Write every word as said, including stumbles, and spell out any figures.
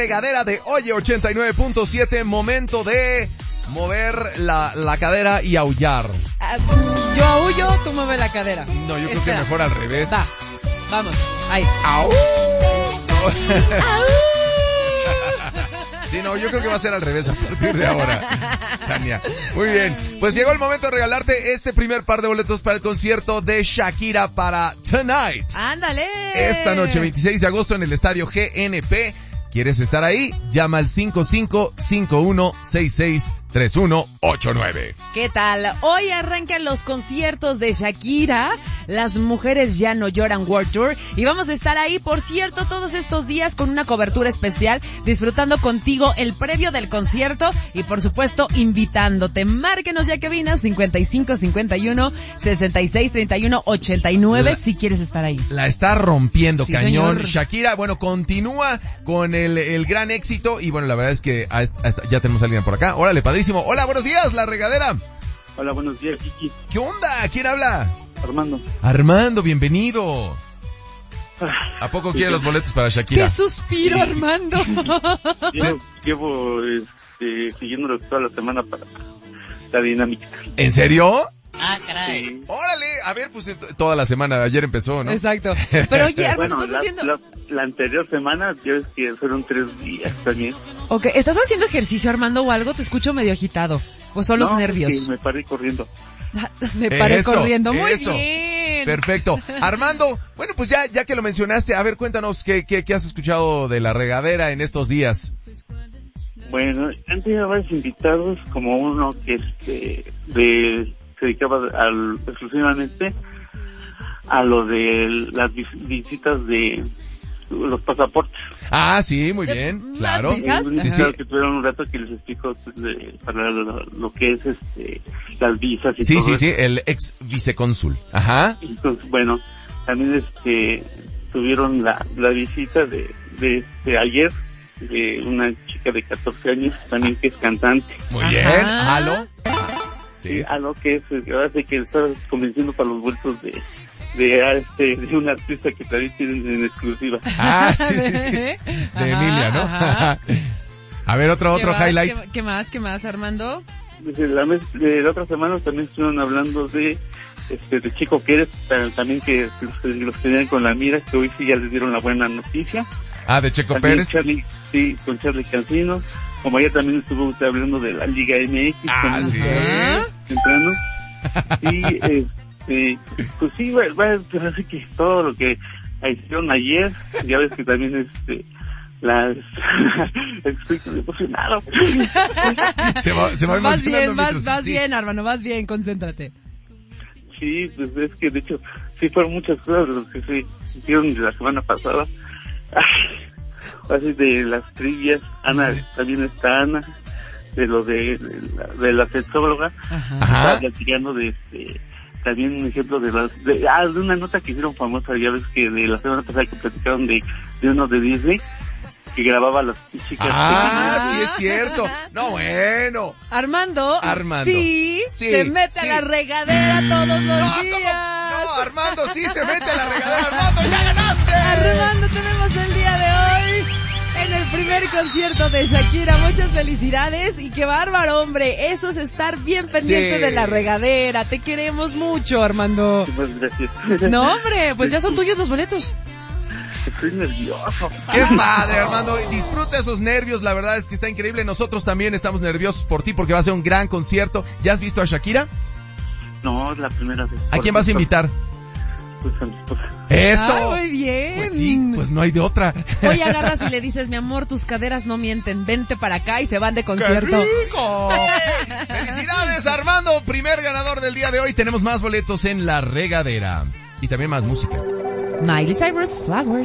regadera de Oye ochenta y nueve punto siete. Momento de mover la, la cadera y aullar. Uh, yo aullo, tú mueve la cadera. No, yo creo Espera. que mejor al revés. Va, vamos, ahí. ¡Au! ¡Au! Sí, no, yo creo que va a ser al revés a partir de ahora, Tania. Muy bien, pues llegó el momento de regalarte este primer par de boletos para el concierto de Shakira para Tonight. ¡Ándale! Esta noche, veintiséis de agosto, en el estadio G N P. ¿Quieres estar ahí? Llama al cinco cinco cinco uno seis seis tres uno ocho nueve. ¿Qué tal? Hoy arrancan los conciertos de Shakira, Las Mujeres Ya No Lloran World Tour, y vamos a estar ahí, por cierto, todos estos días con una cobertura especial, disfrutando contigo el previo del concierto y, por supuesto, invitándote. Márquenos ya que vinas cincuenta y cinco cincuenta y uno sesenta y seis treinta y uno ochenta y nueve la, si quieres estar ahí. La está rompiendo, sí, cañón. Señor. Shakira, bueno, continúa con el, el gran éxito y, bueno, la verdad es que a esta, a esta, ya tenemos a alguien por acá. Órale, padrísimo. Hola, buenos días, La Regadera. Hola, buenos días, Kiki. ¿Qué onda? ¿Quién habla? Armando. Armando, bienvenido. ¿A poco quiere los boletos para Shakira? ¡Qué suspiro, Armando! Llevo, llevo este, siguiéndolo toda la semana para la dinámica. ¿En serio? Ah, caray. Sí. Órale, a ver, pues toda la semana, ayer empezó, ¿no? Exacto. Pero oye, Armando, bueno, ¿estás la, haciendo...? La, la anterior semana, yo es que fueron tres días también. Ok, ¿estás haciendo ejercicio, Armando, o algo? Te escucho medio agitado. ¿O son los no, nervios? Sí, me paré corriendo. Me paré eso, corriendo, muy eso. bien. Perfecto. Armando, bueno, pues ya ya que lo mencionaste, a ver, cuéntanos qué, qué, qué has escuchado de La Regadera en estos días. Bueno, han tenido varios invitados, como uno que este, de, se dedicaba al, exclusivamente a lo de las vis- visitas de los pasaportes. Ah, sí, muy bien, ¿Más claro. visas? Sí, sí. Claro que tuvieron un rato que les explico pues, de, para lo, lo que es este las visas y Sí, todo sí, eso. sí, el ex vicecónsul. Ajá. Entonces, bueno, también este tuvieron la, la visita de, de este ayer de una chica de catorce años también que es cantante. Muy Ajá. bien. ¿Halo? Sí. A lo que es, ahora sí que está convenciendo para los vueltos de de este de un artista que también tienen en exclusiva. Ah, sí, sí, sí. De Ajá, Emilia, ¿no? ajá. A ver, otro, ¿Qué otro más, highlight. ¿qué, ¿Qué más, qué más, Armando? Desde la, mes, de la otra semana también estuvieron hablando de este de Chico Pérez, también que los, los tenían con la mira, que hoy sí ya les dieron la buena noticia. Ah, de Checo También Pérez. Charlie, sí, con Charlie Cancino. Como ayer también estuvo usted hablando de la Liga M X. Ah, sí. Temprano. Y este, pues sí, va, va, pues así que todo lo que hicieron ayer, ya ves que también este las estoy emocionado. Se va, se va Más emocionando bien, más, mientras- más sí. bien, Armando, más bien, concéntrate. Sí, pues es que de hecho sí fueron muchas cosas lo que se hicieron de la semana pasada. Ay, así de las trivias, Ana, también está Ana, de lo de, de, la, de la sexóloga, Ajá. Ajá. estaba platicando de este, también un ejemplo de las, de, ah, de una nota que hicieron famosa, ya ves que de la semana pasada que platicaron de, de uno de Disney, que grababa a las chicas. Ah, sí es cierto. No, bueno. Armando, Armando. Sí, Sí, se mete sí. a la regadera todos los No, ¿cómo? días. No, Armando, sí se mete a la regadera. Armando, ya ganaste. Armando, tenemos el día de hoy en el primer concierto de Shakira. Muchas felicidades y qué bárbaro, hombre. Eso es estar bien pendiente Sí. de la regadera. Te queremos mucho, Armando. Muchas gracias. No, hombre, pues ya son tuyos los boletos. Estoy nervioso. Qué padre, Armando. Disfruta esos nervios. La verdad es que está increíble. Nosotros también estamos nerviosos por ti porque va a ser un gran concierto. ¿Ya has visto a Shakira? No, es la primera vez. ¿A quién vas a invitar? Pues a mi esposa. ¡Eso! Ay, muy bien. Pues sí, pues no hay de otra. Hoy agarras y le dices, mi amor, tus caderas no mienten, vente para acá y se van de ¡Qué concierto. rico! ¡Felicidades, Armando! Primer ganador del día de hoy. Tenemos más boletos en La Regadera. Y también más música. Miley Cyrus, Flowers.